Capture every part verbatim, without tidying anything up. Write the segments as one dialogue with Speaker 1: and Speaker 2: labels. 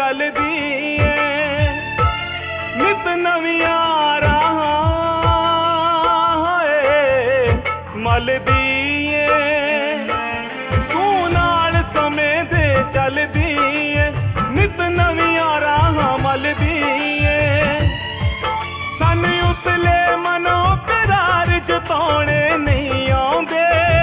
Speaker 1: चलदी है नित नवियां राहां मलदी है तू नाल समय दे चलदी है नित नवियां राहां मलदी है सानू उतले मनो करार जताउणे नहीं आउंदे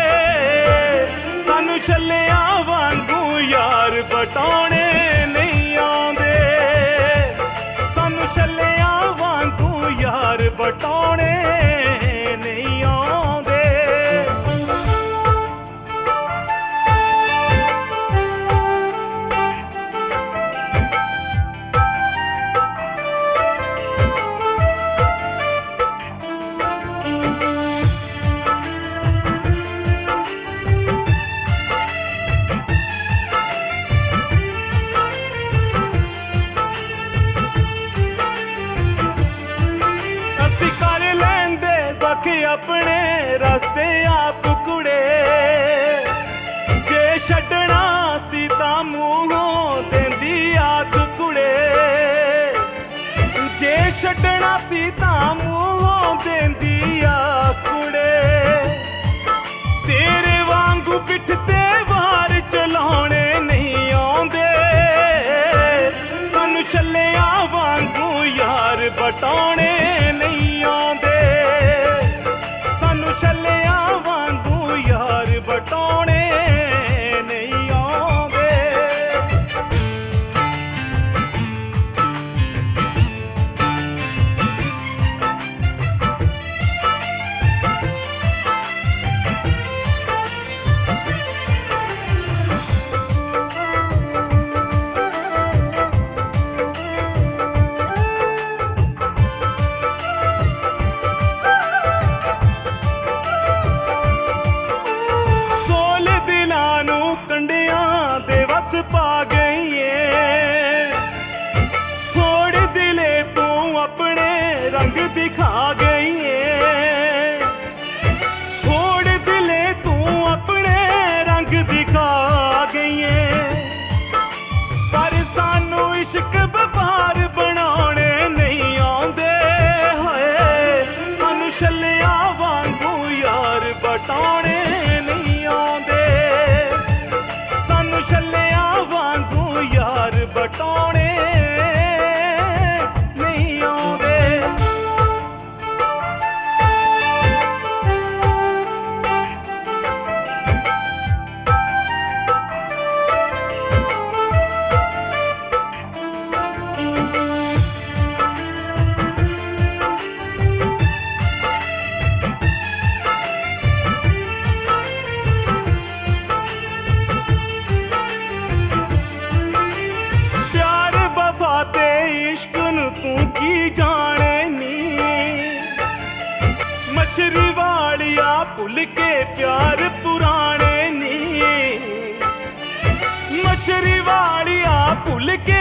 Speaker 1: सानू छल्लियां वांगू यार बटाउणे नहीं आउंदे सानू छल्लियां वांगू यार बटाउणे नहीं आउंदे अपने रस्ते आप कुड़े जे छड्डना सी तां मूंहों देंदी आख कुड़े जे छड्डना सी तां मूंहों देंदी आख कुड़े तेरे वांगू पिठ ते वार चलाउणे नहीं आउंदे सानू छल्लियां वांगू यार बटाउणे नहीं आउंदे छल्लियां वांगू यार बटाउणे नहीं आउंदे पा गई है छोड़ दिले तू अपने रंग दिखा गई है छोड़ दिले तू अपने रंग दिखा गई है पर सानू इश्क व्यापार बनाने नहीं आउंदे हाय सानू छल्लियां वांगू यार बटाउणे नहीं आउंदे सानू छल्लियां वांगू यार बटाउणे नहीं आउंदे तू की जाने नी मछरी वालिया भुल के प्यार पुराने नी मछरी वालिया भुल के